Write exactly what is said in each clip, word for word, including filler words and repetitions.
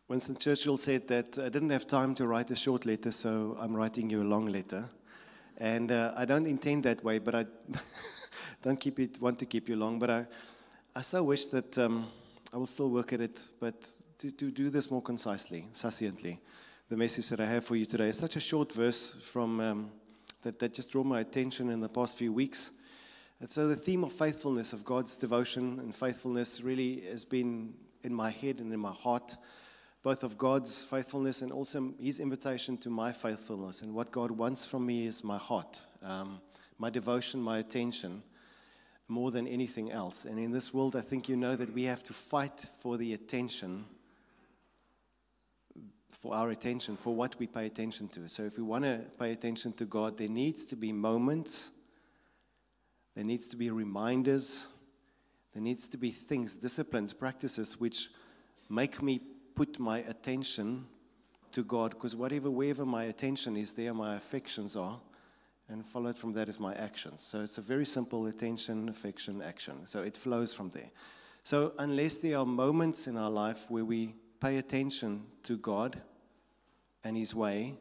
Winston Churchill said that I didn't have time to write a short letter, so I'm writing you a long letter. And uh, I don't intend that way, but I don't keep it, want to keep you long. But I, I so wish that um, I will still work at it, but to, to do this more concisely, succinctly. The message that I have for you today is such a short verse from um, that, that just drew my attention in the past few weeks. And so the theme of faithfulness, of God's devotion and faithfulness, really has been in my head and in my heart, both of God's faithfulness and also His invitation to my faithfulness. And what God wants from me is my heart, um, my devotion, my attention, more than anything else. And in this world, I think you know that we have to fight for the attention, for our attention, for what we pay attention to. So if we want to pay attention to God, there needs to be moments, there needs to be reminders, there needs to be things, disciplines, practices which make me put my attention to God, because whatever, wherever my attention is, there my affections are, and followed from that is my actions. So it's a very simple attention, affection, action. So it flows from there. So unless there are moments in our life where we pay attention to God and His way,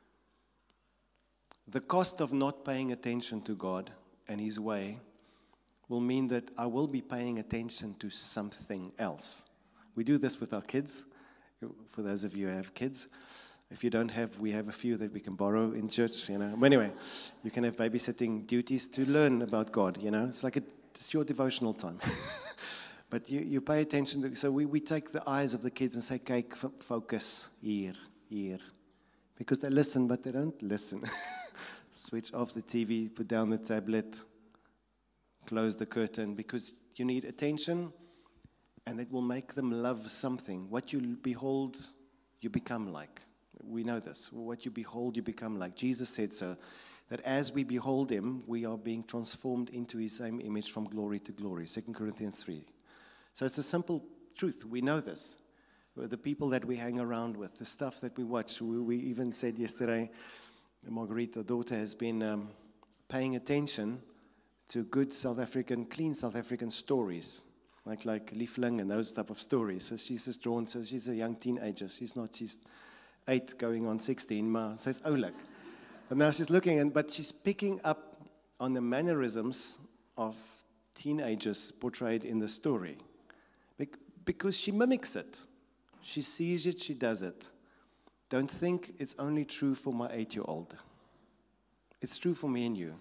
the cost of not paying attention to God and His way will mean that I will be paying attention to something else. We do this with our kids. For those of you who have kids, if you don't have, we have a few that we can borrow in church, you know. But anyway, you can have babysitting duties to learn about God, you know. It's like a, it's your devotional time. But you, you pay attention to, so we, we take the eyes of the kids and say, okay, f- focus here, here. Because they listen, but they don't listen. Switch off the T V, put down the tablet, close the curtain, because you need attention. And it will make them love something. What you behold, you become like. We know this. What you behold, you become like. Jesus said so, that as we behold Him, we are being transformed into His same image from glory to glory. Second Corinthians three. So it's a simple truth. We know this. The people that we hang around with, the stuff that we watch. We, we even said yesterday, Margarita, daughter, has been um, paying attention to good South African, clean South African stories. Like like Liefling and those type of stories. So she's just drawn, so she's a young teenager. She's not, she's eight going on sixteen, maar says oulik. But now she's looking, and but she's picking up on the mannerisms of teenagers portrayed in the story. Because she mimics it. She sees it, she does it. Don't think it's only true for my eight-year-old. It's true for me and you.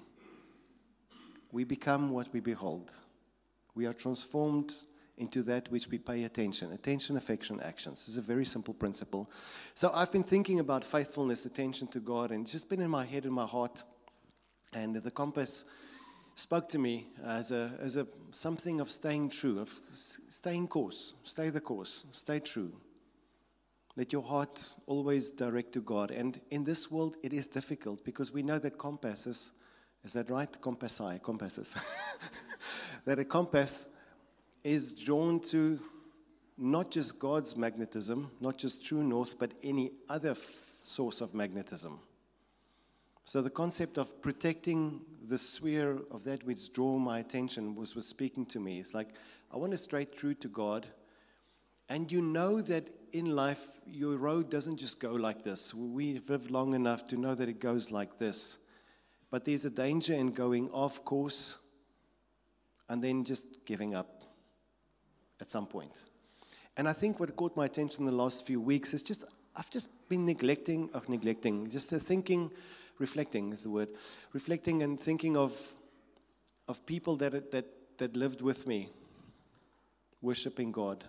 We become what we behold. We are transformed into that which we pay attention. Attention, affection, actions. This is a very simple principle. So I've been thinking about faithfulness, attention to God, and it's just been in my head and my heart. And the compass spoke to me as a as a something of staying true, of staying course, stay the course, stay true. Let your heart always direct to God. And in this world, it is difficult because we know that compasses, is that right? Compassi, compasses. That a compass is drawn to not just God's magnetism, not just true north, but any other f- source of magnetism. So the concept of protecting the sphere of that which drew my attention was, was speaking to me. It's like, I want to stay true to God. And you know that in life, your road doesn't just go like this. We've lived long enough to know that it goes like this. But there's a danger in going off course and then just giving up at some point. And I think what caught my attention in the last few weeks is just, I've just been neglecting, oh, neglecting, just thinking, reflecting is the word, reflecting and thinking of of people that that that lived with me, worshiping God,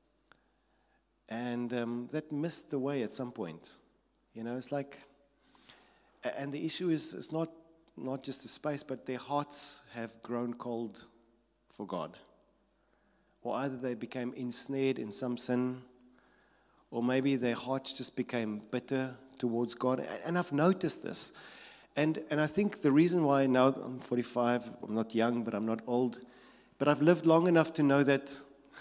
and um, that missed the way at some point. You know, it's like, and the issue is, it's not not just the space, but their hearts have grown cold for God. Or either they became ensnared in some sin, or maybe their hearts just became bitter towards God. And I've noticed this. And and I think the reason why now I'm forty-five, I'm not young, but I'm not old, but I've lived long enough to know that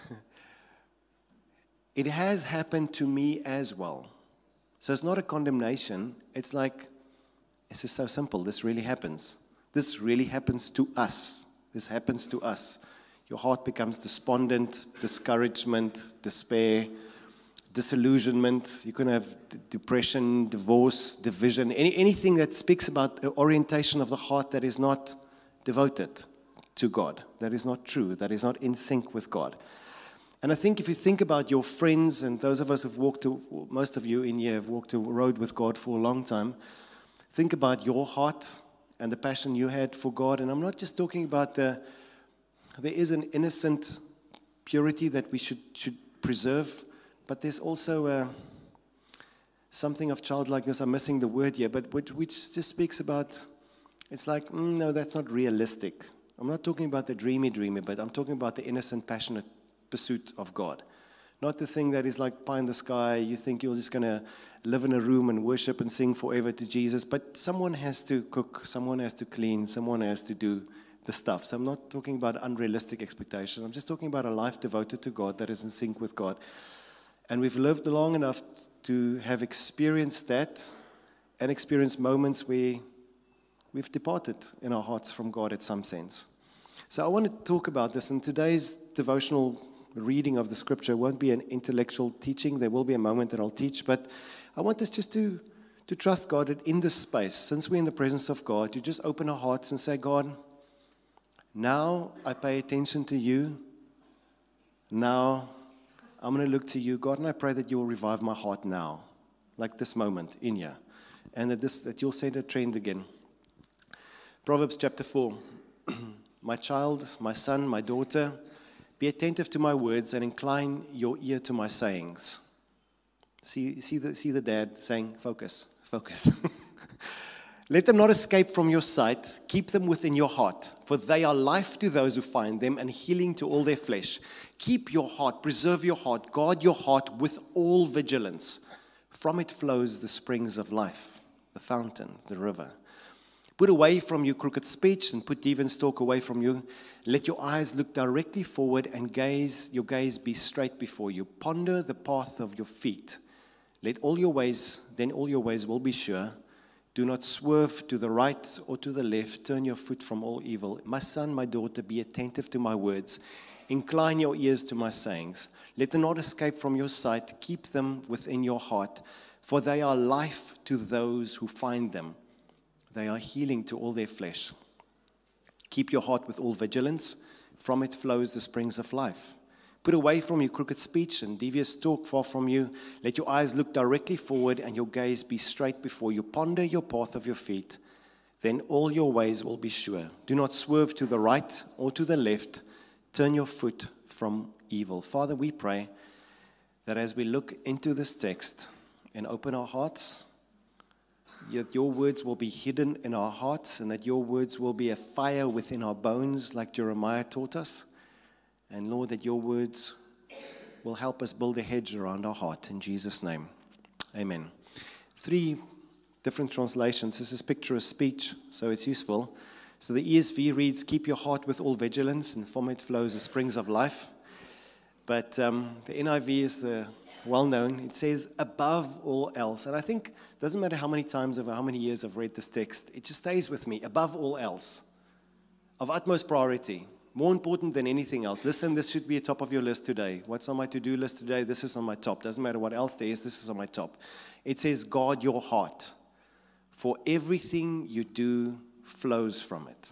it has happened to me as well. So it's not a condemnation. It's like, this is so simple. This really happens. This really happens to us. This happens to us. Your heart becomes despondent, discouragement, despair, disillusionment. You can have d- depression, divorce, division, any, anything that speaks about the orientation of the heart that is not devoted to God, that is not true, that is not in sync with God. And I think if you think about your friends and those of us who've walked, to, most of you in here have walked a road with God for a long time, think about your heart and the passion you had for God. And I'm not just talking about the, there is an innocent purity that we should, should preserve, but there's also uh, something of childlikeness. I'm missing the word here, but which, which just speaks about, it's like, mm, no, that's not realistic. I'm not talking about the dreamy, dreamy, but I'm talking about the innocent, passionate pursuit of God. Not the thing that is like pie in the sky, you think you're just going to live in a room and worship and sing forever to Jesus, but someone has to cook, someone has to clean, someone has to do the stuff. So I'm not talking about unrealistic expectation. I'm just talking about a life devoted to God that is in sync with God. And we've lived long enough to have experienced that and experienced moments where we've departed in our hearts from God in some sense. So I want to talk about this, and today's devotional reading of the scripture won't be an intellectual teaching. There will be a moment that I'll teach, but I want us just to, to trust God that in this space, since we're in the presence of God, you just open our hearts and say, God, now I pay attention to you. Now I'm going to look to you, God, and I pray that you will revive my heart now, like this moment in here, and that, this, that you'll set a trend again. Proverbs chapter four. My child, my son, my daughter, be attentive to my words and incline your ear to my sayings. See, see, the, see the dad saying, focus, focus. Let them not escape from your sight. Keep them within your heart, for they are life to those who find them and healing to all their flesh. Keep your heart, preserve your heart, guard your heart with all vigilance. From it flows the springs of life, the fountain, the river. Put away from you crooked speech and put devious talk away from you. Let your eyes look directly forward and gaze, your gaze be straight before you. Ponder the path of your feet. Let all your ways, then all your ways will be sure. Do not swerve to the right or to the left. Turn your foot from all evil. My son, my daughter, be attentive to my words. Incline your ears to my sayings. Let them not escape from your sight. Keep them within your heart, for they are life to those who find them. They are healing to all their flesh. Keep your heart with all vigilance. From it flows the springs of life. Put away from you crooked speech and devious talk far from you. Let your eyes look directly forward and your gaze be straight before you. Ponder your path of your feet. Then all your ways will be sure. Do not swerve to the right or to the left. Turn your foot from evil. Father, we pray that as we look into this text and open our hearts, that your words will be hidden in our hearts and that your words will be a fire within our bones like Jeremiah taught us. And Lord, that your words will help us build a hedge around our heart. In Jesus' name, amen. Three different translations. This is picture of speech, so it's useful. So the E S V reads, keep your heart with all vigilance, and from it flows the springs of life. But um, the N I V is uh, well known. It says, above all else. And I think it doesn't matter how many times over how many years I've read this text, it just stays with me. Above all else. Of utmost priority. More important than anything else. Listen, this should be a top of your list today. What's on my to-do list today? This is on my top. Doesn't matter what else there is, this is on my top. It says, guard your heart, for everything you do flows from it.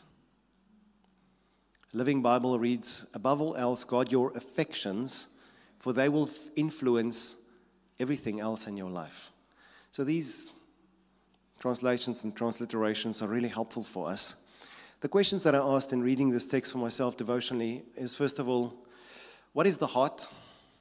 Living Bible reads, above all else, guard your affections, for they will f- influence everything else in your life. So these translations and transliterations are really helpful for us. The questions that I asked in reading this text for myself devotionally is, first of all, what is the heart?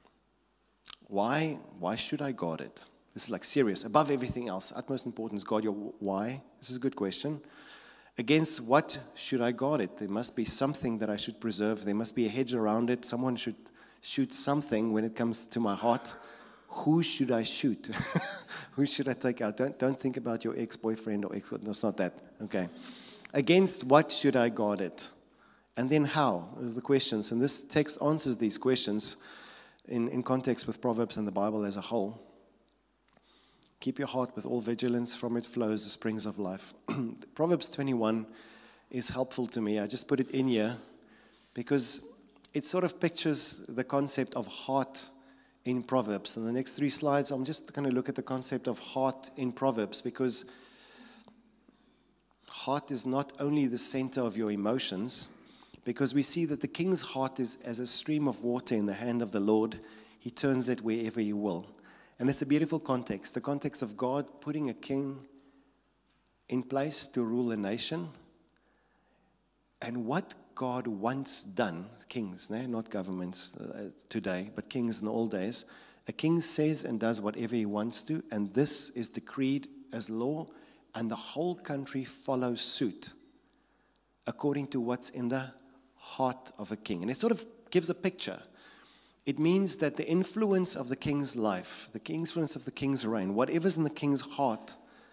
Why? Why should I guard it? This is like serious, above everything else. Utmost importance, guard your why. This is a good question. Against what should I guard it? There must be something that I should preserve. There must be a hedge around it. Someone should shoot something when it comes to my heart. Who should I shoot? Who should I take out? Don't, don't think about your ex-boyfriend or ex. No, it's not that. Okay. Against what should I guard it? And then how? Those are the questions. And this text answers these questions in, in context with Proverbs and the Bible as a whole. Keep your heart with all vigilance. From it flows the springs of life. Proverbs twenty-one is helpful to me. I just put it in here because it sort of pictures the concept of heart in Proverbs. In the next three slides, I'm just going to look at the concept of heart in Proverbs, because heart is not only the center of your emotions, because we see that the king's heart is as a stream of water in the hand of the Lord. He turns it wherever he will. And it's a beautiful context, the context of God putting a king in place to rule a nation. And what God once done, kings, no? Not governments uh, today, but kings in the old days, a king says and does whatever he wants to, and this is decreed as law, and the whole country follows suit according to what's in the heart of a king. And it sort of gives a picture. It means that the influence of the king's life, the influence of the king's reign, whatever's in the king's heart,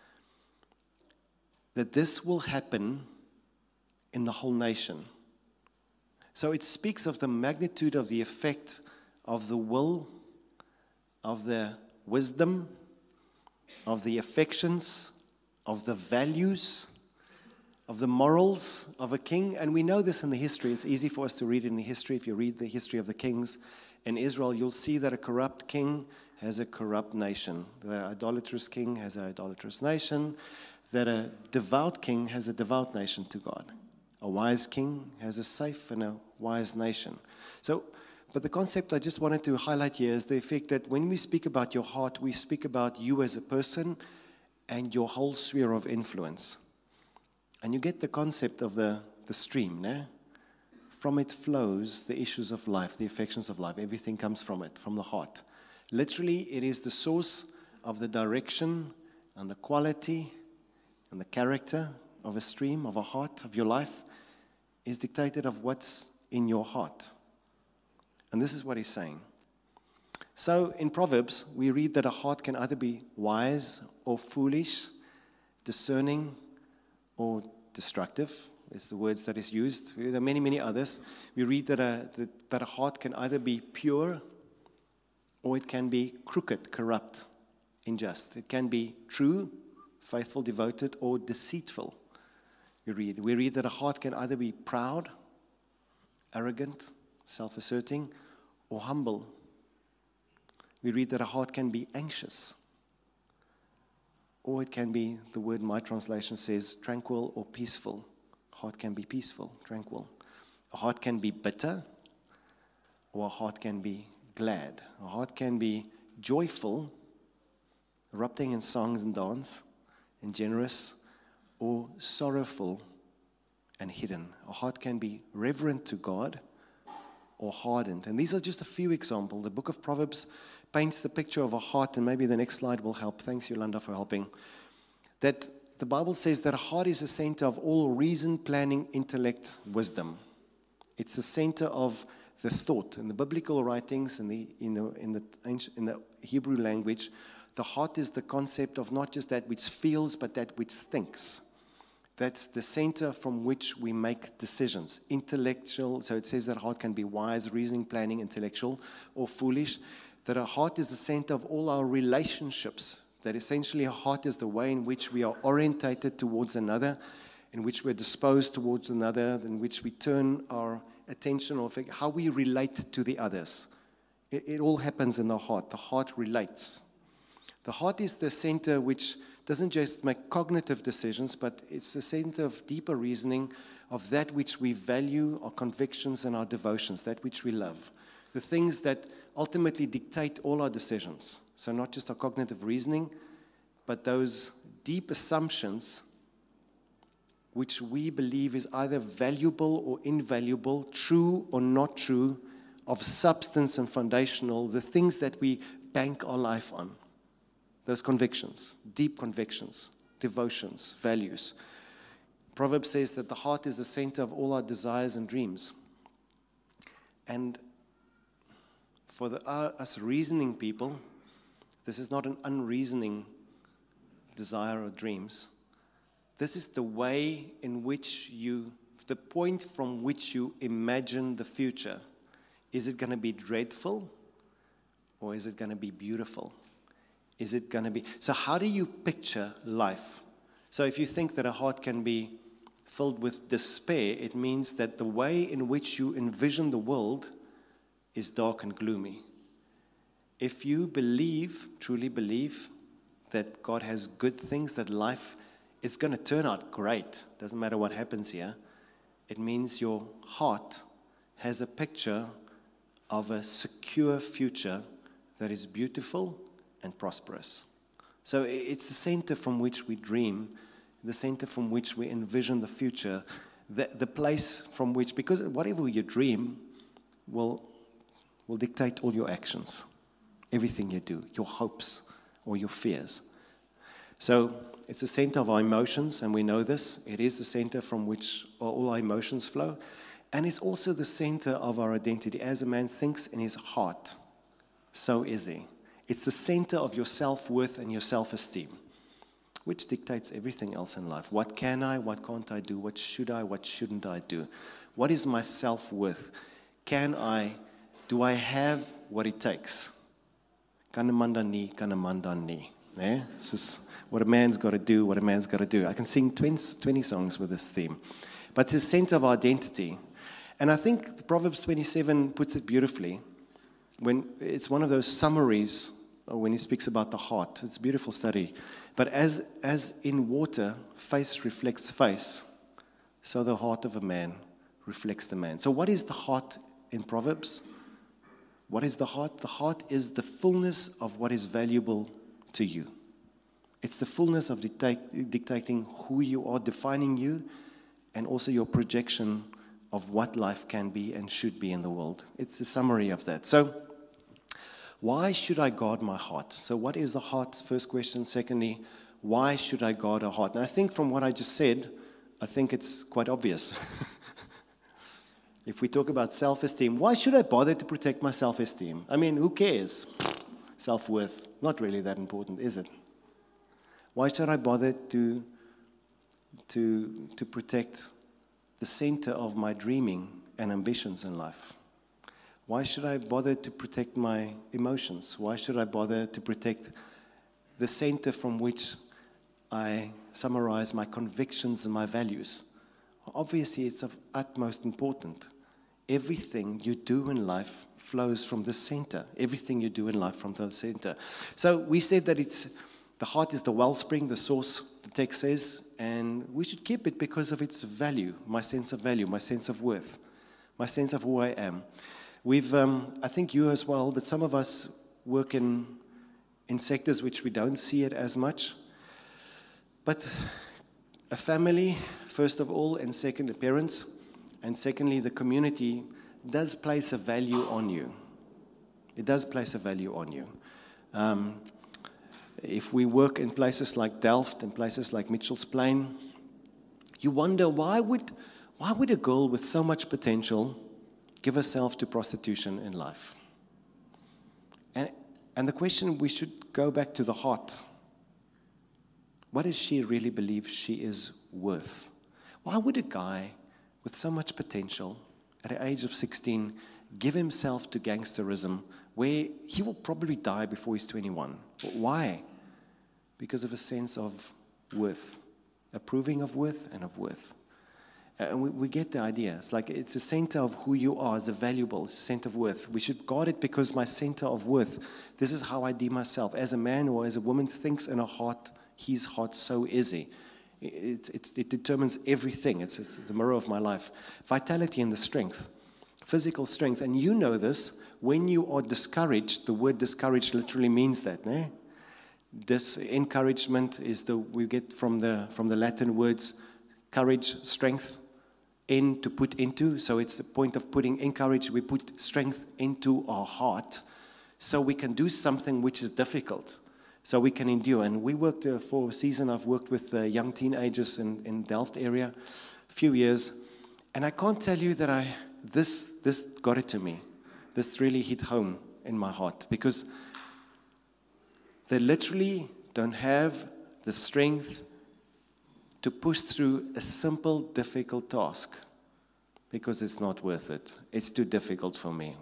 that this will happen in the whole nation. So it speaks of the magnitude of the effect of the will, of the wisdom, of the affections, of the values, of the morals of a king. And we know this in the history. It's easy for us to read in the history. If you read the history of the kings in Israel, you'll see that a corrupt king has a corrupt nation. That an idolatrous king has an idolatrous nation. That a devout king has a devout nation to God. A wise king has a safe and a wise nation. So, but the concept I just wanted to highlight here is the effect that when we speak about your heart, we speak about you as a person and your whole sphere of influence. And you get the concept of the, the stream, no? From it flows the issues of life, the affections of life. Everything comes from it, from the heart. Literally, it is the source of the direction and the quality and the character of a stream, of a heart, of your life, is dictated of what's in your heart. And this is what he's saying. So in Proverbs, we read that a heart can either be wise or foolish, discerning or destructive, is the words that is used. There are many, many others. We read that a, that, that a heart can either be pure or it can be crooked, corrupt, unjust. It can be true, faithful, devoted, or deceitful. We read, we read that a heart can either be proud, arrogant, self-asserting, or humble. We read that a heart can be anxious, or it can be, the word in my translation says, tranquil or peaceful. A heart can be peaceful, tranquil. A heart can be bitter, or a heart can be glad. A heart can be joyful, erupting in songs and dance, and generous, or sorrowful and hidden. A heart can be reverent to God or hardened. And these are just a few examples. The book of Proverbs paints the picture of a heart, and maybe the next slide will help. Thanks, Yolanda, for helping. That the Bible says that a heart is the center of all reason, planning, intellect, wisdom. It's the center of the thought. In the biblical writings, in the, in the, in the, ancient, in the Hebrew language, the heart is the concept of not just that which feels, but that which thinks. That's the center from which we make decisions. Intellectual, so it says that heart can be wise, reasoning, planning, intellectual, or foolish. That our heart is the center of all our relationships. That essentially our heart is the way in which we are orientated towards another, in which we're disposed towards another, in which we turn our attention, or how we relate to the others. It, it all happens in the heart. The heart relates. The heart is the center which doesn't just make cognitive decisions, but it's the center of deeper reasoning of that which we value, our convictions and our devotions, that which we love. The things that ultimately dictate all our decisions. So not just our cognitive reasoning, but those deep assumptions which we believe is either valuable or invaluable, true or not true, of substance and foundational, the things that we bank our life on. Those convictions, deep convictions, devotions, values. Proverbs says that the heart is the center of all our desires and dreams. And for the, uh, us reasoning people, this is not an unreasoning desire or dreams. This is the way in which you, the point from which you imagine the future. Is it going to be dreadful or is it going to be beautiful? Is it going to be? So how do you picture life? So if you think that a heart can be filled with despair, it means that the way in which you envision the world is dark and gloomy. If you believe, truly believe, that God has good things, that life is going to turn out great, doesn't matter what happens here, it means your heart has a picture of a secure future that is beautiful and prosperous. So it's the center from which we dream, the center from which we envision the future, the, the place from which, because whatever you dream will, will dictate all your actions, everything you do, your hopes or your fears. So it's the center of our emotions, and we know this. It is the center from which all our emotions flow. And it's also the center of our identity. As a man thinks in his heart, so is he. It's the center of your self-worth and your self-esteem, which dictates everything else in life. What can I, what can't I do? What should I, what shouldn't I do? What is my self-worth? Can I, do I have what it takes? Kan 'n man dan nie, kan 'n man dan nie. Eh? It's just what a man's got to do, what a man's got to do. I can sing twenty, twenty songs with this theme. But it's the center of our identity. And I think Proverbs twenty-seven puts it beautifully. When it's one of those summaries when he speaks about the heart. It's a beautiful study. But as, as in water, face reflects face, so the heart of a man reflects the man. So what is the heart in Proverbs? What is the heart? The heart is the fullness of what is valuable to you. It's the fullness of dictate, dictating who you are, defining you, and also your projection of what life can be and should be in the world. It's a summary of that. So, why should I guard my heart? So, what is the heart? First question. Secondly, why should I guard a heart? And I think from what I just said, I think it's quite obvious. If we talk about self-esteem, why should I bother to protect my self-esteem? I mean, who cares? Self-worth, not really that important, is it? Why should I bother to, to, to protect the center of my dreaming and ambitions in life? Why should I bother to protect my emotions? Why should I bother to protect the center from which I summarize my convictions and my values? Obviously, it's of utmost importance. Everything you do in life flows from the center. Everything you do in life from the center. So we said that it's the heart is the wellspring, the source, the text says, and we should keep it because of its value, my sense of value, my sense of worth, my sense of who I am. We've, um, I think you as well, but some of us work in, in sectors which we don't see it as much. But a family, first of all, and second, the parents, and secondly, the community does place a value on you. It does place a value on you. Um, if we work in places like Delft and places like Mitchell's Plain, you wonder why would, why would a girl with so much potential give herself to prostitution in life? And, and the question, we should go back to the heart. What does she really believe she is worth? Why would a guy with so much potential at the age of sixteen give himself to gangsterism where he will probably die before he's twenty-one? Why? Because of a sense of worth, approving of worth and of worth. And we, we get the idea. It's like it's a center of who you are as a valuable, it's a center of worth. We should guard it because my center of worth, this is how I deem myself. As a man or as a woman thinks in a heart, his heart, so is he. It, it, it determines everything. It's, it's the mirror of my life. Vitality and the strength, physical strength. And you know this, when you are discouraged, the word discouraged literally means that. Eh? This encouragement is the, we get from the, from the Latin words, courage, strength, in to put into. So it's the point of putting, encourage, we put strength into our heart so we can do something which is difficult. So we can endure. And we worked uh, for a season. I've worked with uh, young teenagers in, in Delft area, a few years. And I can't tell you that I this this got it to me. This really hit home in my heart. Because they literally don't have the strength to push through a simple, difficult task. Because it's not worth it. It's too difficult for me.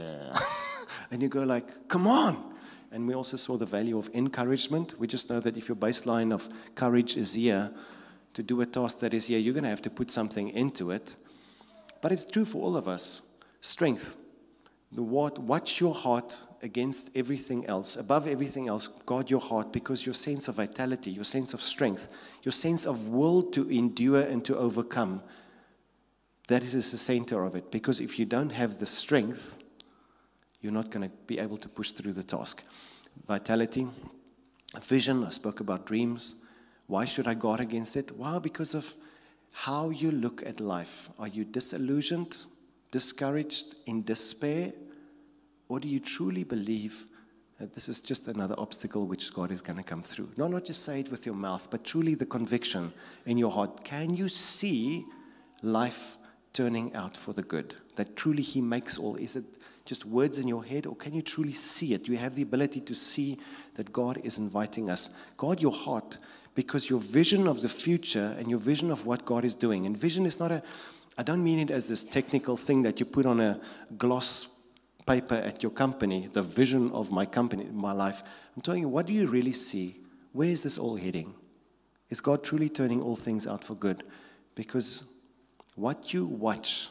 And you go like, come on! And we also saw the value of encouragement. We just know that if your baseline of courage is here, to do a task that is here, you're going to have to put something into it. But it's true for all of us. Strength. The what, watch your heart against everything else, above everything else. Guard your heart, because your sense of vitality, your sense of strength, your sense of will to endure and to overcome, that is the center of it. Because if you don't have the strength, you're not going to be able to push through the task. Vitality, vision. I spoke about dreams. Why should I guard against it? Well, because of how you look at life. Are you disillusioned, discouraged, in despair? Or do you truly believe that this is just another obstacle which God is going to come through? No, not just say it with your mouth, but truly the conviction in your heart. Can you see life turning out for the good? That truly He makes all. Is it just words in your head, or can you truly see it? Do you have the ability to see that God is inviting us? Guard your heart, because your vision of the future and your vision of what God is doing, and vision is not a, I don't mean it as this technical thing that you put on a gloss paper at your company, the vision of my company, my life. I'm telling you, what do you really see? Where is this all heading? Is God truly turning all things out for good? Because what you watch,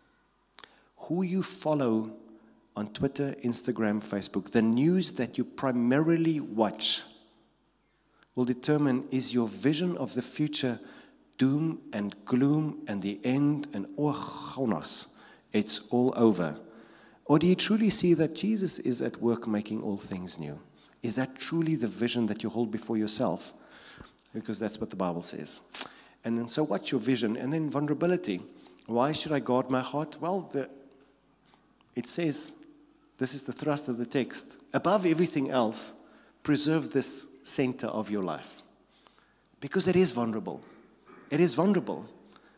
who you follow on Twitter, Instagram, Facebook, the news that you primarily watch will determine, is your vision of the future doom and gloom and the end and oh, chonos, it's all over? Or do you truly see that Jesus is at work making all things new? Is that truly the vision that you hold before yourself? Because that's what the Bible says. And then, so what's your vision? And then vulnerability. Why should I guard my heart? Well, the, it says, this is the thrust of the text. Above everything else, preserve this center of your life. Because it is vulnerable. It is vulnerable.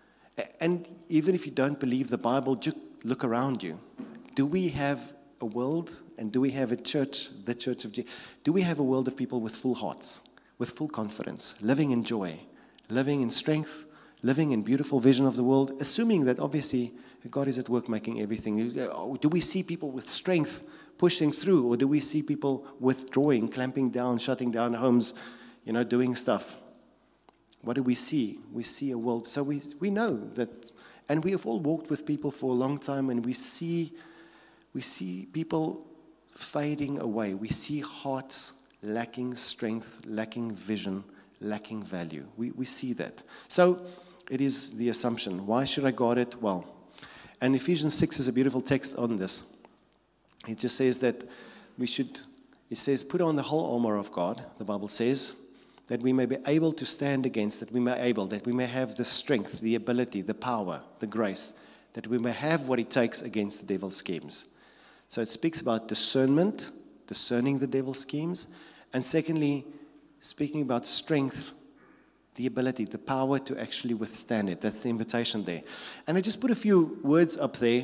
And even if you don't believe the Bible, just look around you. Do we have a world, and do we have a church, the church of Jesus? Do we have a world of people with full hearts, with full confidence, living in joy, living in strength, living in beautiful vision of the world, assuming that obviously God is at work making everything? Do we see people with strength pushing through, or do we see people withdrawing, clamping down, shutting down homes, you know, doing stuff? What do we see? We see a world. So we, we know that, and we have all walked with people for a long time, and we see We see people fading away. We see hearts lacking strength, lacking vision, lacking value. We, we see that. So it is the assumption. Why should I guard it? Well, and Ephesians six is a beautiful text on this. It just says that we should, it says, put on the whole armor of God, the Bible says, that we may be able to stand against, that we may able, that we may have the strength, the ability, the power, the grace, that we may have what it takes against the devil's schemes. So it speaks about discernment, discerning the devil's schemes. And secondly, speaking about strength, the ability, the power to actually withstand it. That's the invitation there. And I just put a few words up there.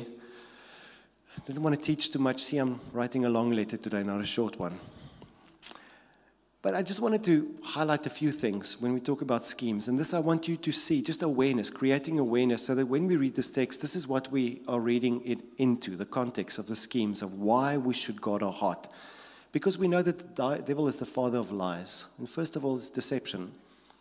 I didn't want to teach too much. See, I'm writing a long letter today, not a short one. But I just wanted to highlight a few things when we talk about schemes. And this I want you to see, just awareness, creating awareness, so that when we read this text, this is what we are reading it into, the context of the schemes, of why we should guard our heart. Because we know that the devil is the father of lies. And first of all, it's deception.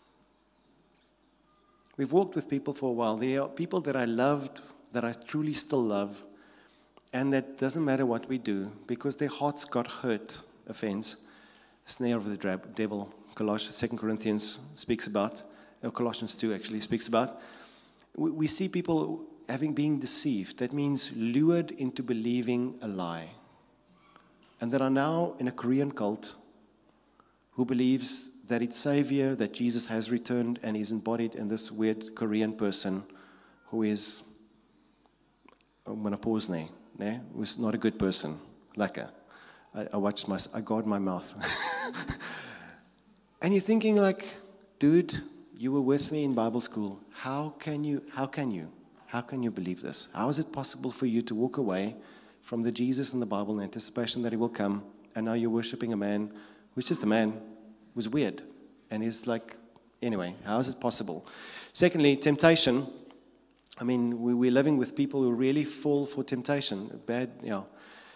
We've walked with people for a while. There are people that I loved, that I truly still love, and that doesn't matter what we do, because their hearts got hurt, offense, snare of the devil. Colossians, Second Corinthians speaks about, or Colossians two actually speaks about. We, we see people having been deceived. That means lured into believing a lie. And that are now in a Korean cult who believes that its Savior, that Jesus has returned and is embodied in this weird Korean person who is, I'm going to pause now, né? Who's not a good person. Lekker. I, I watched my, I guard my mouth. And you're thinking like, dude, you were with me in Bible school. How can you, how can you, how can you believe this? How is it possible for you to walk away from the Jesus in the Bible in anticipation that he will come, and now you're worshiping a man who's just a man who's weird? And he's like, anyway, how is it possible? Secondly, temptation. I mean, we, we're living with people who really fall for temptation. Bad, you know,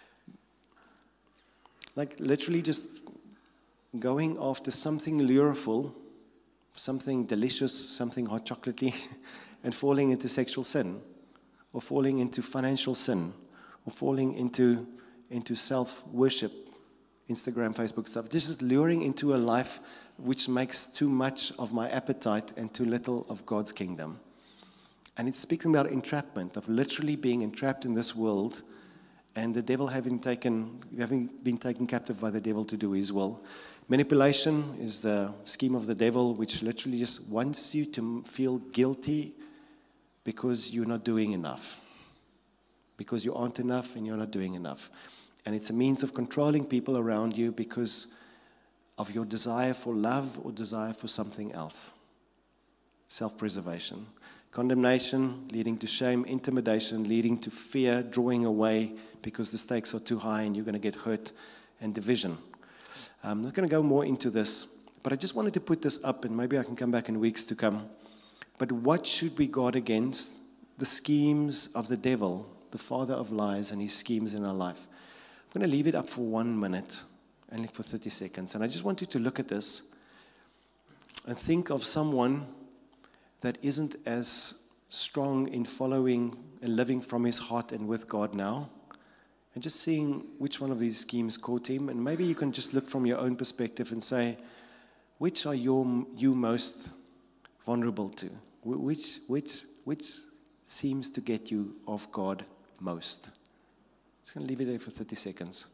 like literally just going after something lureful, something delicious, something hot chocolatey, and falling into sexual sin, or falling into financial sin, or falling into, into self-worship, Instagram, Facebook stuff, just luring into a life which makes too much of my appetite and too little of God's kingdom. And it's speaking about entrapment, of literally being entrapped in this world and the devil having taken, having been taken captive by the devil to do his will. Manipulation is the scheme of the devil, which literally just wants you to feel guilty because you're not doing enough. Because you aren't enough and you're not doing enough. And it's a means of controlling people around you because of your desire for love or desire for something else. Self-preservation. Condemnation leading to shame, intimidation leading to fear, drawing away because the stakes are too high and you're going to get hurt, and division. I'm not going to go more into this, but I just wanted to put this up, and maybe I can come back in weeks to come. But what should we guard against? The schemes of the devil, the father of lies, and his schemes in our life. I'm going to leave it up for one minute, only for thirty seconds. And I just want you to look at this and think of someone that isn't as strong in following and living from his heart and with God now, and just seeing which one of these schemes caught him. And maybe you can just look from your own perspective and say, which are your, you most vulnerable to? Which, which, which seems to get you off guard most? Just going to leave it there for thirty seconds.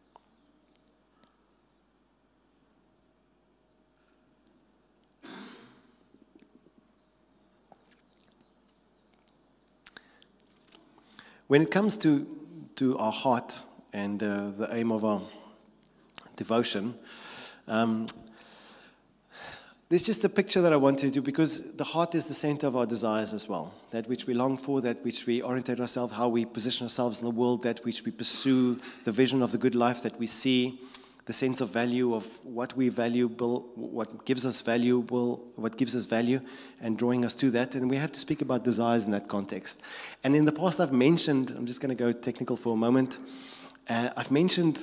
When it comes to, to our heart and uh, the aim of our devotion, um, there's just a picture that I want to do, because the heart is the center of our desires as well. That which we long for, that which we orientate ourselves, how we position ourselves in the world, that which we pursue, the vision of the good life that we see, the sense of value of what we valuable, what gives us valuable, what gives us value, and drawing us to that. And we have to speak about desires in that context. And in the past, I've mentioned, I'm just going to go technical for a moment. Uh, I've mentioned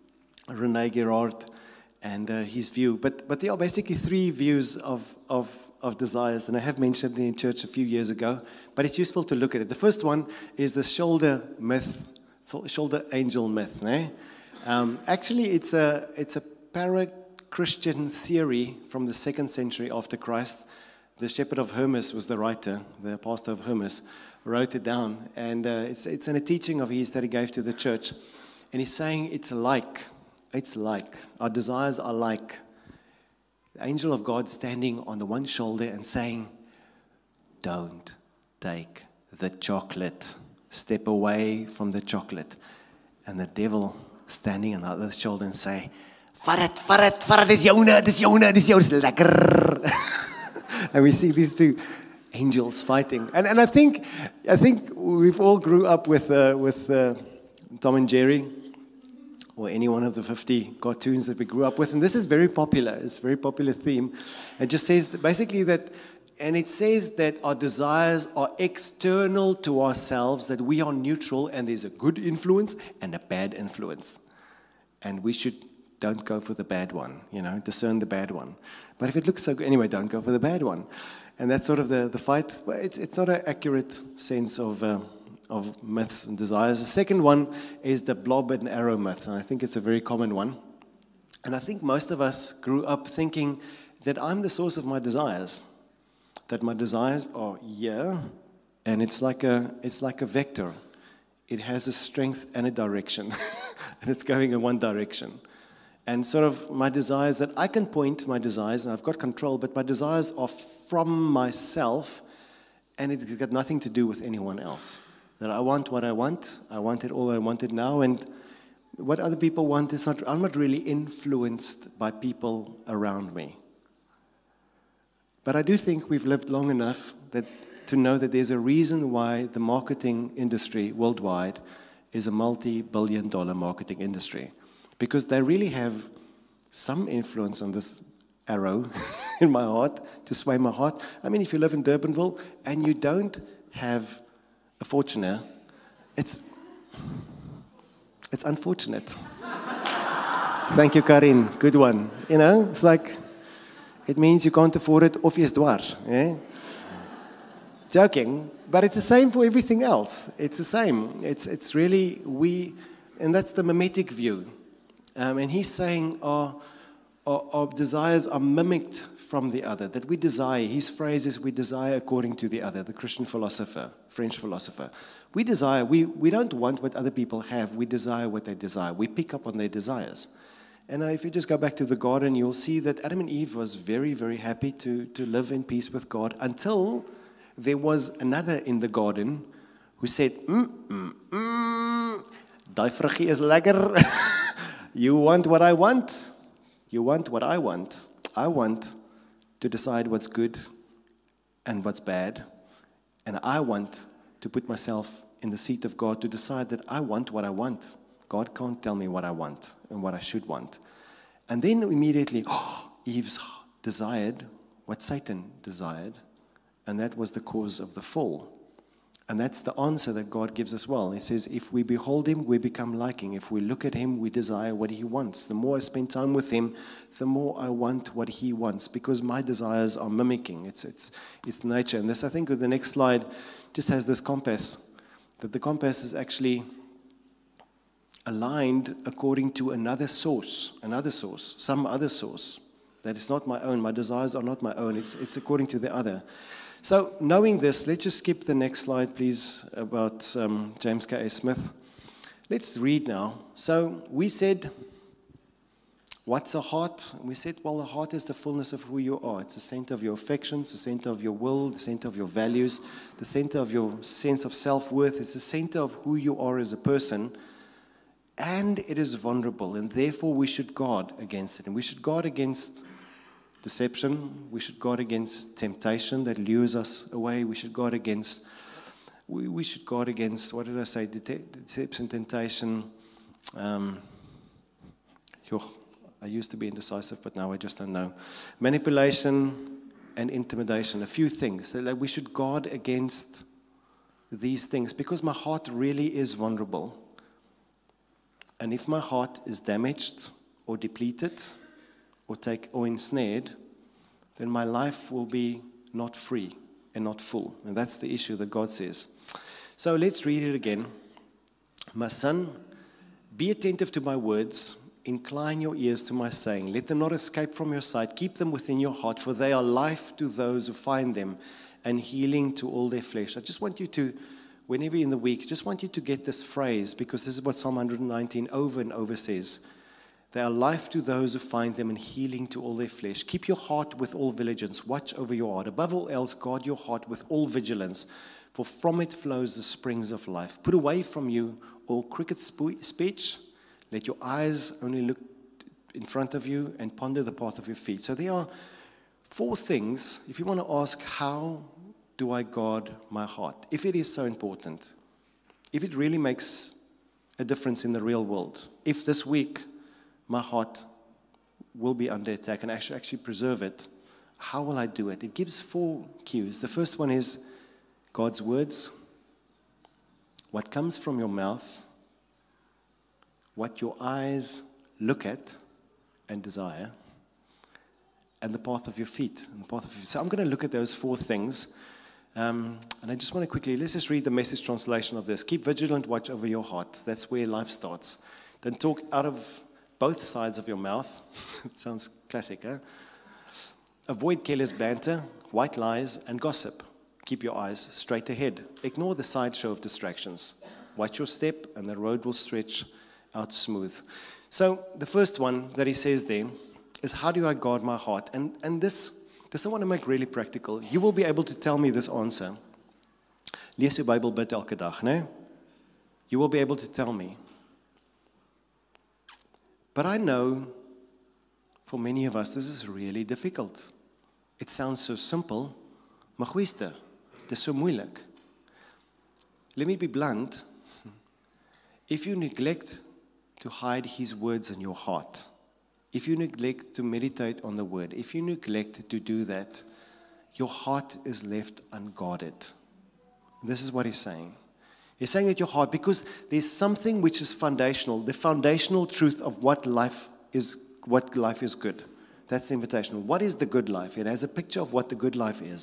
René Girard and uh, his view, but but there are basically three views of of of desires, and I have mentioned it in church a few years ago. But it's useful to look at it. The first one is the shoulder myth, shoulder angel myth, né? Um, actually, it's a it's a para-Christian theory from the second century after Christ. The shepherd of Hermas was the writer, the pastor of Hermas, wrote it down, and uh, it's it's in a teaching of his that he gave to the church, and he's saying it's like, it's like our desires are like the angel of God standing on the one shoulder and saying, "Don't take the chocolate. Step away from the chocolate," and the devil standing on the other shoulder and say, "Vat it, vat it, vat it, dis joune, dis joune, dis joune, dis lekker." And we see these two angels fighting. And and I think I think we've all grew up with uh, with uh, Tom and Jerry, or any one of the fifty cartoons that we grew up with. And this is very popular. It's a very popular theme. It just says that basically that, and it says that our desires are external to ourselves, that we are neutral, and there's a good influence and a bad influence. And we should, don't go for the bad one, you know, discern the bad one. But if it looks so good, anyway, don't go for the bad one. And that's sort of the, the fight. Well, it's, it's not an accurate sense of, uh, of myths and desires. The second one is the blob and arrow myth, and I think it's a very common one. And I think most of us grew up thinking that I'm the source of my desires. That my desires are here, and it's like a it's like a vector. It has a strength and a direction, and it's going in one direction. And sort of my desires, that I can point my desires, and I've got control, but my desires are from myself, and it's got nothing to do with anyone else. That I want what I want, I want it all I want it now, and what other people want is not, I'm not really influenced by people around me. But I do think we've lived long enough that to know that there's a reason why the marketing industry worldwide is a multi-billion dollar marketing industry. Because they really have some influence on this arrow in my heart, to sway my heart. I mean, if you live in Durbanville and you don't have a Fortuner, it's, it's unfortunate. Thank you, Karin. Good one. You know, it's like, it means you can't afford it of jy's dwars. Eh? Joking, but it's the same for everything else. It's the same. It's it's really we, and that's the mimetic view. Um, and he's saying our, our our desires are mimicked from the other. That we desire. His phrase is we desire according to the other. The Christian philosopher, French philosopher. We desire. We we don't want what other people have. We desire what they desire. We pick up on their desires. And uh, if you just go back to the garden, you'll see that Adam and Eve was very very happy to to live in peace with God until there was another in the garden who said, mm, mm, mm, die vruggie is lekker. You want what I want? You want what I want? I want to decide what's good and what's bad. And I want to put myself in the seat of God to decide that I want what I want. God can't tell me what I want and what I should want. And then immediately, oh, Eve's desired what Satan desired. And that was the cause of the fall. And that's the answer that God gives as well. He says, if we behold him, we become like him. If we look at him, we desire what he wants. The more I spend time with him, the more I want what he wants, because my desires are mimicking. It's, it's, it's nature. And this, I think, with the next slide, just has this compass, that the compass is actually aligned according to another source, another source, some other source. That is not my own. My desires are not my own. It's, it's according to the other. So, knowing this, let's just skip the next slide, please, about um, James K A Smith. Let's read now. So, we said, what's a heart? We said, well, the heart is the fullness of who you are. It's the center of your affections, the center of your will, the center of your values, the center of your sense of self-worth. It's the center of who you are as a person. And it is vulnerable, and therefore we should guard against it. And we should guard against deception. We should guard against temptation that lures us away. We should guard against, we, we should guard against, what did I say, Dete- deception, temptation. Um, yo, I used to be indecisive, but now I just don't know. Manipulation and intimidation, a few things. So that we should guard against these things because my heart really is vulnerable. And if my heart is damaged or depleted, or take or ensnared, then my life will be not free and not full. And that's the issue that God says. So let's read it again. My son, be attentive to my words. Incline your ears to my saying. Let them not escape from your sight. Keep them within your heart, for they are life to those who find them and healing to all their flesh. I just want you to, whenever in the week, just want you to get this phrase, because this is what Psalm one nineteen over and over says. They are life to those who find them and healing to all their flesh. Keep your heart with all vigilance. Watch over your heart. Above all else, guard your heart with all vigilance, for from it flows the springs of life. Put away from you all crooked speech. Let your eyes only look in front of you and ponder the path of your feet. So there are four things. If you want to ask, how do I guard my heart? If it is so important, if it really makes a difference in the real world, if this week my heart will be under attack and actually, actually preserve it, how will I do it? It gives four cues. The first one is God's words, what comes from your mouth, what your eyes look at and desire, and the path of your feet. And the path of your, so I'm going to look at those four things. Um, and I just want to quickly, let's just read the Message translation of this. Keep vigilant, watch over your heart. That's where life starts. Don't talk out of both sides of your mouth. It sounds classic, huh? Avoid careless banter, white lies, and gossip. Keep your eyes straight ahead. Ignore the sideshow of distractions. Watch your step, and the road will stretch out smooth. So the first one that he says there is, how do I guard my heart? And, and this, this I want to make really practical. You will be able to tell me this answer. Lees jou Bybel, bid elke dag, né? You will be able to tell me. But I know for many of us, this is really difficult. It sounds so simple, maar goeieste, dis so moeilik. Let me be blunt. If you neglect to hide his words in your heart, if you neglect to meditate on the word, if you neglect to do that, your heart is left unguarded. This is what he's saying. He's saying that your heart, because there's something which is foundational, the foundational truth of what life is, what life is good. That's the invitation. What is the good life? It has a picture of what the good life is.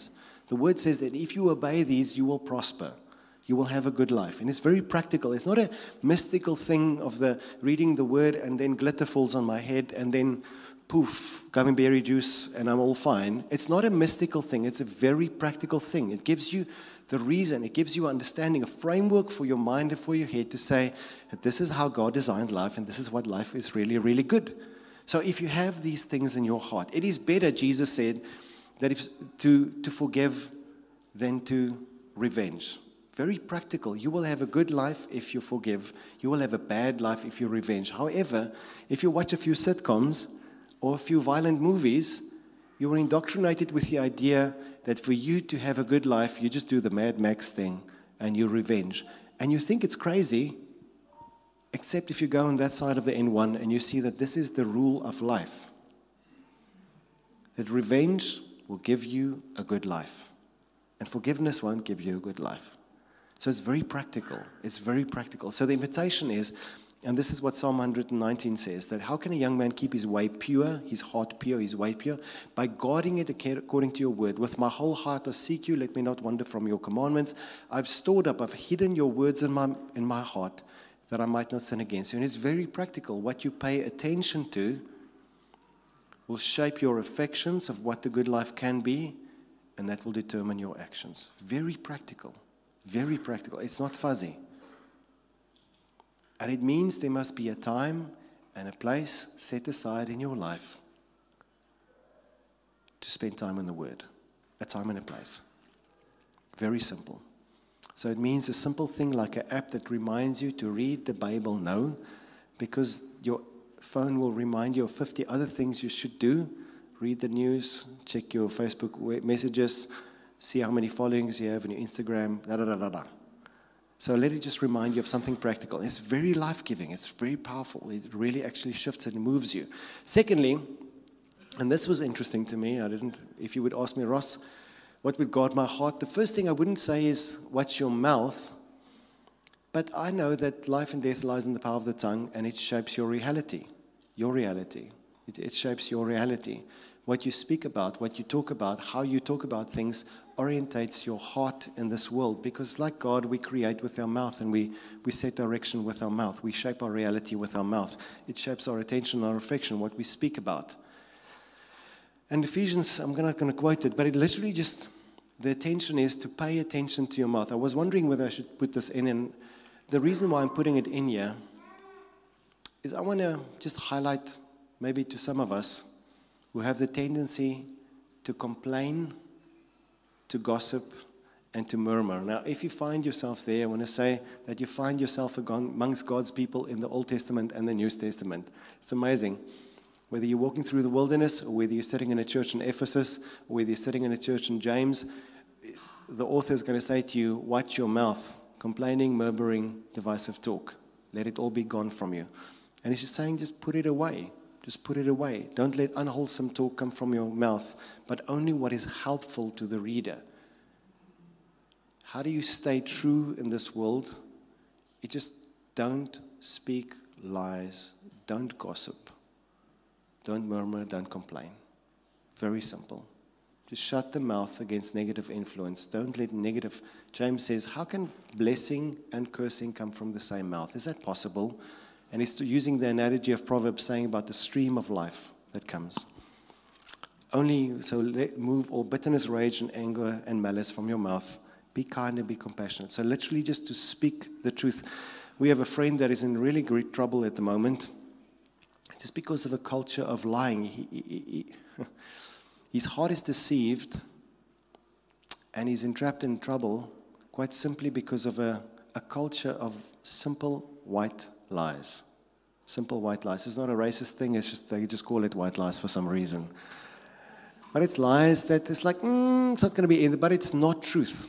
The word says that if you obey these, you will prosper. You will have a good life. And it's very practical. It's not a mystical thing of the reading the word and then glitter falls on my head and then poof, gummy juice and I'm all fine. It's not a mystical thing. It's a very practical thing. It gives you the reason. It gives you understanding, a framework for your mind and for your head to say that this is how God designed life and this is what life is really, really good. So if you have these things in your heart, it is better, Jesus said, that if to, to forgive than to revenge. Very practical. You will have a good life if you forgive. You will have a bad life if you revenge. However, if you watch a few sitcoms or a few violent movies, you are indoctrinated with the idea that for you to have a good life, you just do the Mad Max thing and you revenge. And you think it's crazy, except if you go on that side of the N one and you see that this is the rule of life. That revenge will give you a good life. And forgiveness won't give you a good life. So it's very practical. It's very practical. So the invitation is, and this is what Psalm one nineteen says, that how can a young man keep his way pure, his heart pure, his way pure? By guarding it according to your word. With my whole heart I seek you, let me not wander from your commandments. I've stored up, I've hidden your words in my, in my heart, that I might not sin against you. And it's very practical. What you pay attention to will shape your affections of what the good life can be, and that will determine your actions. Very practical. Very practical. It's not fuzzy. And it means there must be a time and a place set aside in your life to spend time in the Word. A time and a place. Very simple. So it means a simple thing like an app that reminds you to read the Bible, no, because your phone will remind you of fifty other things you should do. Read the news, check your Facebook messages, see how many followings you have on your Instagram, da da da da da. So let it just remind you of something practical. It's very life-giving. It's very powerful. It really actually shifts and moves you. Secondly, and this was interesting to me. I didn't. If you would ask me, Ross, what would guard my heart? The first thing I wouldn't say is, watch your mouth. But I know that life and death lies in the power of the tongue, and it shapes your reality. Your reality. It, it shapes your reality. What you speak about, what you talk about, how you talk about things orientates your heart in this world. Because like God, we create with our mouth and we, we set direction with our mouth. We shape our reality with our mouth. It shapes our attention, our affection, what we speak about. And Ephesians, I'm not going to quote it, but it literally just, the attention is to pay attention to your mouth. I was wondering whether I should put this in. And the reason why I'm putting it in here is I want to just highlight maybe to some of us who have the tendency to complain, to gossip, and to murmur. Now, if you find yourself there, I want to say that you find yourself amongst God's people in the Old Testament and the New Testament. It's amazing. Whether you're walking through the wilderness, or whether you're sitting in a church in Ephesus, or whether you're sitting in a church in James, the author is going to say to you, watch your mouth, complaining, murmuring, divisive talk. Let it all be gone from you. And he's just saying, just put it away. Just put it away. Don't let unwholesome talk come from your mouth, but only what is helpful to the reader. How do you stay true in this world? You just don't speak lies. Don't gossip. Don't murmur. Don't complain. Very simple. Just shut the mouth against negative influence. Don't let negative... James says, how can blessing and cursing come from the same mouth? Is that possible? And he's using the analogy of Proverbs saying about the stream of life that comes. Only, so let, move all bitterness, rage, and anger, and malice from your mouth. Be kind and be compassionate. So literally just to speak the truth. We have a friend that is in really great trouble at the moment. Just because of a culture of lying. He, he, he, his heart is deceived, and he's entrapped in trouble quite simply because of a, a culture of simple white lies. Simple white lies. It's not a racist thing. It's just they just call it white lies for some reason. But it's lies that it's like, mm, it's not going to be in, but it's not truth.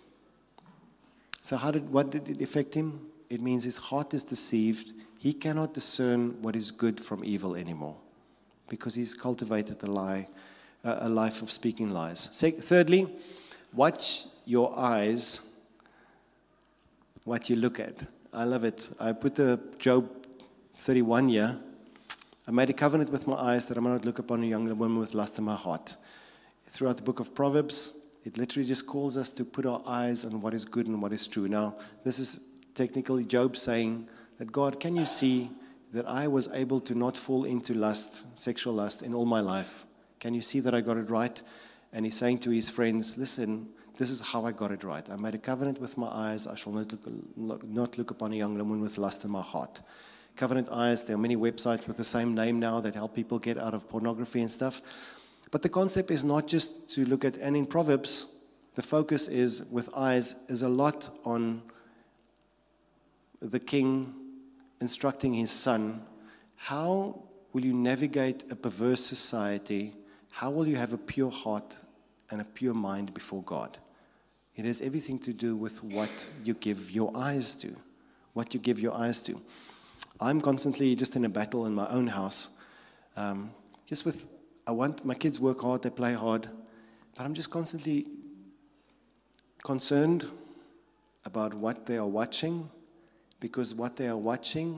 So how did what did it affect him? It means his heart is deceived. He cannot discern what is good from evil anymore because he's cultivated a lie, a life of speaking lies. Thirdly, watch your eyes, what you look at. I love it. I put the Job thirty-one here. I made a covenant with my eyes that I might not look upon a young woman with lust in my heart. Throughout the book of Proverbs, It literally just calls us to put our eyes on what is good and what is true. Now, this is technically Job saying that, God, can you see that I was able to not fall into lust, sexual lust, in all my life? Can you see that I got it right? And he's saying to his friends, listen, this is how I got it right. I made a covenant with my eyes. I shall not look, not look upon a young woman with lust in my heart. Covenant eyes, there are many websites with the same name now that help people get out of pornography and stuff. But the concept is not just to look at, and in Proverbs, the focus is, with eyes, is a lot on the king instructing his son, how will you navigate a perverse society? How will you have a pure heart and a pure mind before God? It has everything to do with what you give your eyes to, what you give your eyes to. I'm constantly just in a battle in my own house, um, just with, I want, my kids work hard, they play hard, but I'm just constantly concerned about what they are watching, because what they are watching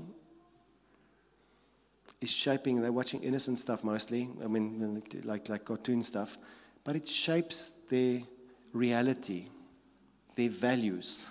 is shaping, they're watching innocent stuff mostly, I mean, like, like cartoon stuff, but it shapes their reality, their values,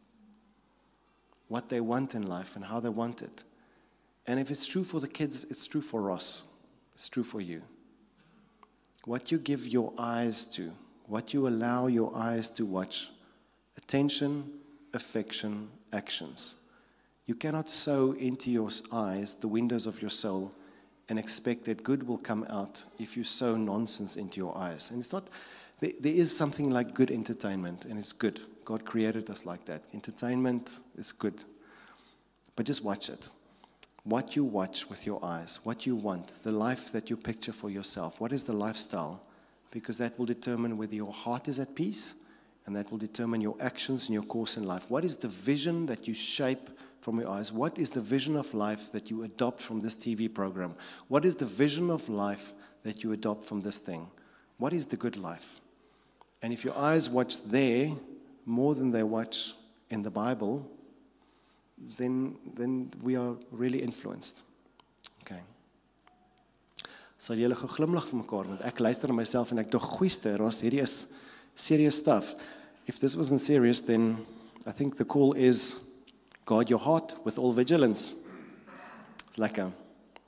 what they want in life and how they want it. And if it's true for the kids, it's true for Ross. It's true for you. What you give your eyes to, what you allow your eyes to watch, attention, affection, actions. You cannot sow into your eyes the windows of your soul and expect that good will come out if you sow nonsense into your eyes. And it's not, there, there is something like good entertainment, and it's good. God created us like that. Entertainment is good. But just watch it. What you watch with your eyes, what you want, the life that you picture for yourself. What is the lifestyle? Because that will determine whether your heart is at peace, and that will determine your actions and your course in life. What is the vision that you shape from your eyes? What is the vision of life that you adopt from this T V program? What is the vision of life that you adopt from this thing? What is the good life? And if your eyes watch there more than they watch in the Bible, then, then we are really influenced. Okay. Sal julle gou glimlag vir mekaar, want ek luister na myself en ek dog, goeieste, Ross, hierdie is serious stuff. If this wasn't serious, then I think the call is guard your heart with all vigilance. It's like a...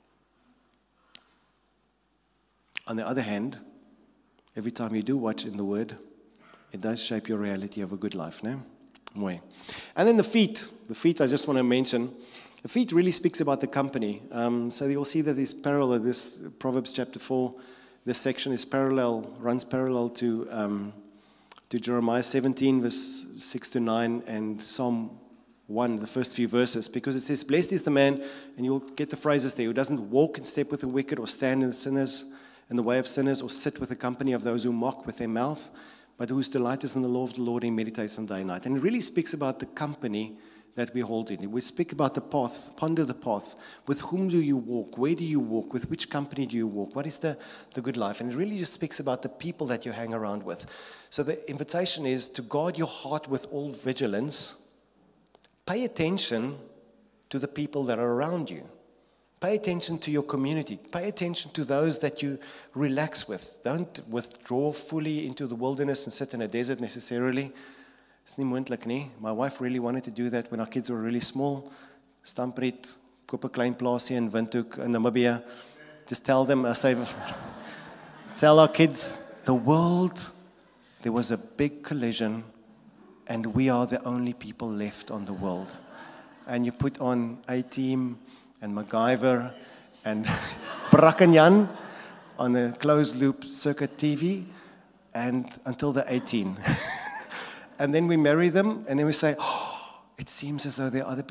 On the other hand, every time you do watch in the Word, it does shape your reality of a good life, no? Mooi. And then the feet. The feet I just want to mention. The feet really speaks about the company. Um, so you'll see that this parallel, this Proverbs chapter four, this section is parallel, runs parallel to um, to Jeremiah seventeen, verse six to nine, and Psalm one, the first few verses, because it says, blessed is the man, and you'll get the phrases there, who doesn't walk in step with the wicked, or stand in the sinners, in the way of sinners, or sit with the company of those who mock with their mouth, but whose delight is in the law of the Lord, and meditates on day and night. And it really speaks about the company that we hold in. We speak about the path, ponder the path. With whom do you walk? Where do you walk? With which company do you walk? What is the, the good life? And it really just speaks about the people that you hang around with. So the invitation is to guard your heart with all vigilance. Pay attention to the people that are around you. Pay attention to your community. Pay attention to those that you relax with. Don't withdraw fully into the wilderness and sit in a desert necessarily. It's nie moontlik nie. My wife really wanted to do that when our kids were really small. Stampret, koop 'n klein plaasie in Windhoek in Namibia. Just tell them, I say, tell our kids, the world, there was a big collision, and we are the only people left on the world. And you put on A-Team and MacGyver and Brakenjan on the closed loop circuit T V, and until they're eighteen. And then we marry them, and then we say, oh, it seems as though there are other people